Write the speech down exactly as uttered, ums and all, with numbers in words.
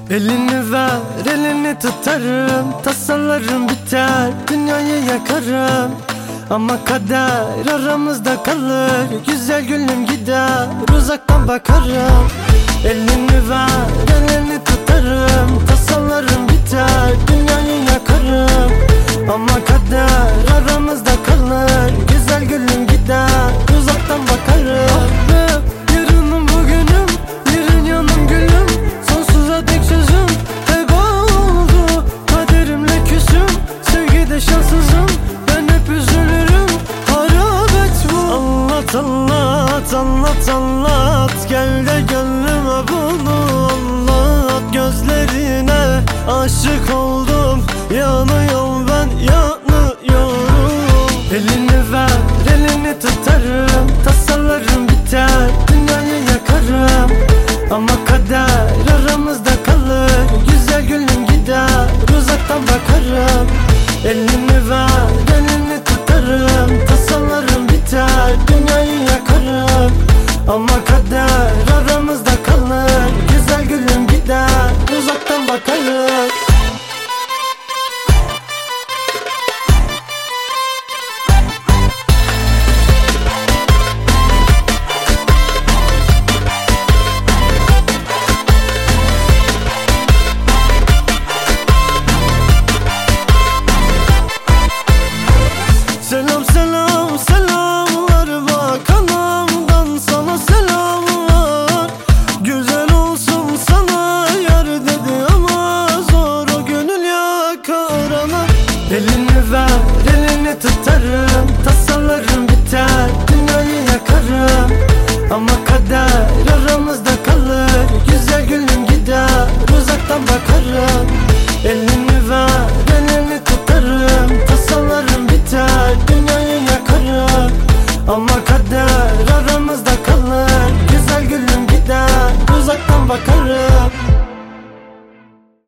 Elini ver, elini tutarım, tasalarım biter, dünyayı yakarım. Ama kader aramızda kalır, güzel gülüm gider, uzaktan bakarım. Elini ver, elini tutarım, tasalarım biter, dünyayı yakarım. Ama kader aramızda kalır, güzel gülüm gider, uzaktan bakarım. Yarınım bugünüm, yarın yanım gülüm, sonsuza dek sözüm tek oldu. Kaderimle küsüm, sevgide şanssızım, ben hep üzülürüm, harabet bu. Anlat anlat anlat anlat, gel de gönlüme bunu anlat. Gözlerine aşık oldum, yanıyorum ben yanıyorum. Elini ver, elini tutarım, tasalarım biter, dünyayı yakarım. Ama kader aramızda kalır, güzel gülüm gider, uzaktan bakarım. Elini ver, elini tutarım, tasalarım biter, dünyayı yakarım. Ama kader aramızda kalır, güzel gülüm gider, uzaktan bakarım. Selam selam selamlar, bak anamdan sana selamlar. Güzel olsun sana yar dedi ama zor o gönül yakar ana. Elini ver, elini tutarım, tasalarım biter, dünyayı yakarım. Ama kader aramızda kalır, güzel gülüm gider, uzaktan bakarım. Elini